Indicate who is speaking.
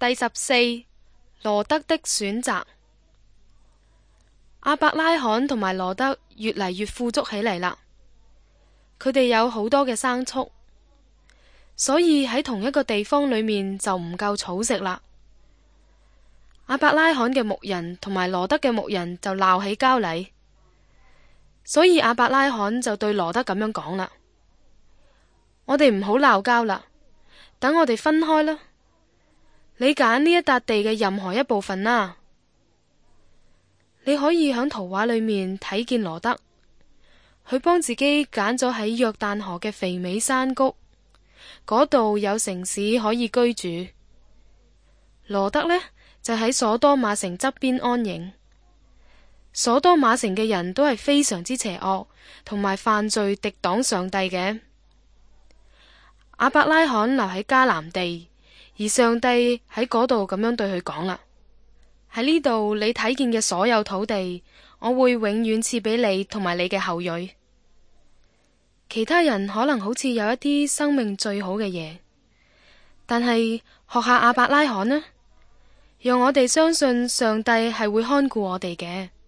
Speaker 1: 第14，羅得的選擇。亞伯拉罕同埋羅得越嚟越富足起嚟啦，佢哋有好多嘅牲畜，所以喺同一個地方裏面就唔夠草食啦。亞伯拉罕嘅牧人同埋羅得嘅牧人就鬧起交嚟，所以亞伯拉罕就對羅得咁樣講啦：我哋唔好鬧交啦，等我哋分開啦。你揀呢一笪地嘅任何一部分啦。你可以響圖畫裏面睇見羅得，佢幫自己揀咗喺約旦河嘅肥美山谷，嗰度有城市可以居住。羅得呢，就喺所多瑪城側邊安營。所多瑪城嘅人都係非常之邪惡，同埋犯罪敵擋上帝嘅。亞伯拉罕留喺迦南地，而上帝喺嗰度咁樣對佢講啦：喺呢度你睇見嘅所有土地，我會永遠賜俾你同埋你嘅後裔。其他人可能好似有一啲生命最好嘅嘢，但係學下亞伯拉罕呢，讓我哋相信上帝係會看顧我哋嘅。